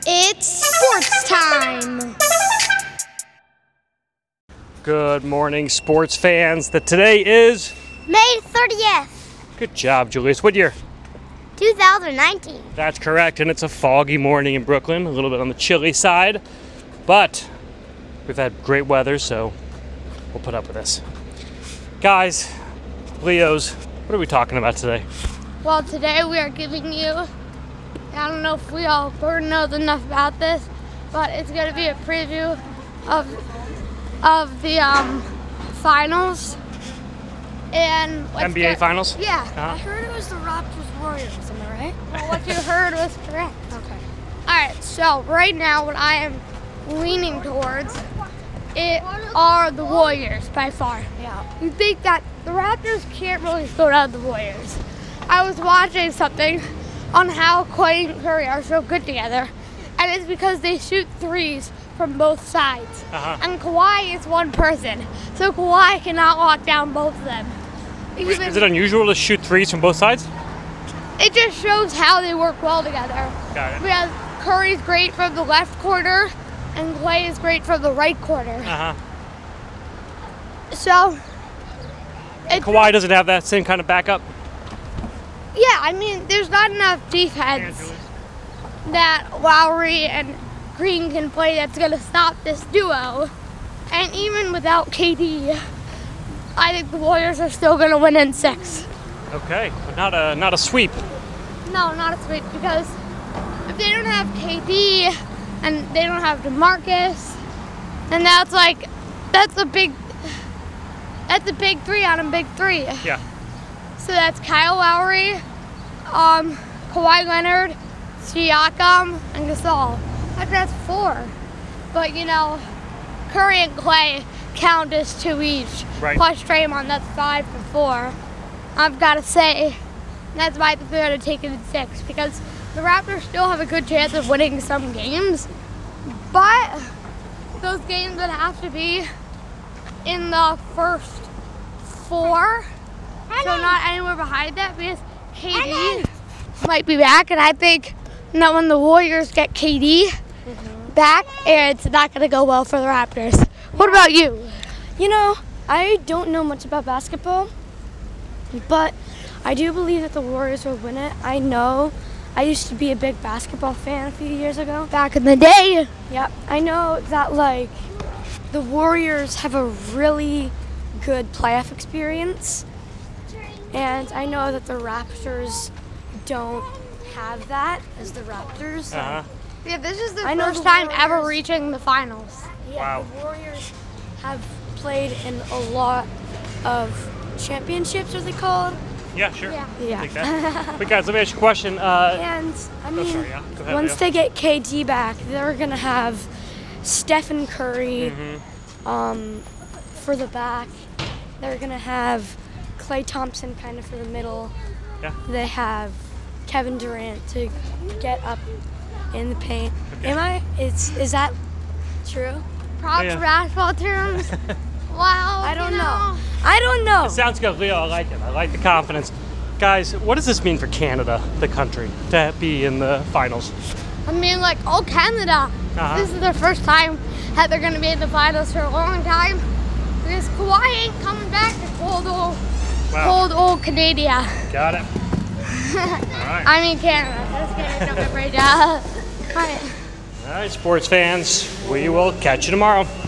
It's sports time. Good morning, sports fans. Today is May 30th, good job, Julius. What year? 2019. That's correct, and it's a foggy morning in Brooklyn, a little bit on the chilly side, but we've had great weather, so we'll put up with this. Guys, Leos, what are we talking about today? Well, today we are giving you, I don't know if we all knows enough about this, but it's going to be a preview of the finals. And NBA finals? Yeah. I heard it was the Raptors Warriors, am I right? Well, what you heard was correct. Okay. All right, so right now what I am leaning towards are the Warriors by far. Yeah. You think that the Raptors can't really slow down the Warriors. I was watching something on how Klay and Curry are so good together, and it's because they shoot threes from both sides. And Kawhi is one person, so Kawhi cannot lock down both of them. Wait, is it unusual to shoot threes from both sides? It just shows how they work well together. Got it. Because Curry's great from the left corner, and Klay is great from the right corner. So, Kawhi doesn't have that same kind of backup? yeah, I mean, there's not enough defense that Lowry and Green can play that's going to stop this duo. And even without KD, I think the Warriors are still going to win in 6. Okay, but not a sweep. No, not a sweep, because if they don't have KD and they don't have DeMarcus, then that's a big three on a big three. Yeah. So that's Kyle Lowry, Kawhi Leonard, Siakam, and Gasol. That's 4. But, Curry and Klay count as 2 each. Right. Plus Draymond, that's 5 for 4. I've got to say, that's why they're going to take it in 6. Because the Raptors still have a good chance of winning some games. But those games would have to be in the first 4. So not anywhere behind that, because KD might be back, and I think when the Warriors get KD back, it's not going to go well for the Raptors. What about you? I don't know much about basketball, but I do believe that the Warriors will win it. I know I used to be a big basketball fan a few years ago. Back in the day. Yep. I know that, the Warriors have a really good playoff experience, and I know that the Raptors don't have that as the Raptors. Yeah, this is the I know first the time ever Warriors- reaching the finals. Yeah, Wow. The Warriors have played in a lot of championships, are they called? Yeah, sure. Yeah. Take that. But guys, let me ask you a question. And I mean, sorry, yeah. Go ahead, once Leo. they get KD back, they're gonna have Stephen Curry for the back. They're gonna have Klay Thompson kind of for the middle. Yeah. They have Kevin Durant to get up in the paint. Okay. Is that true? Props Yeah. for basketball terms. Wow. I don't know. I don't know. Sounds good, Leo. I like it. I like the confidence. Guys, what does this mean for Canada, the country, to be in the finals? I mean, Canada. This is their first time that they're going to be in the finals for a long time. Because Kawhi ain't coming back to cold old Canada. Got it. All right. I mean Canada. That's going to jump right down. All right, sports fans. We will catch you tomorrow.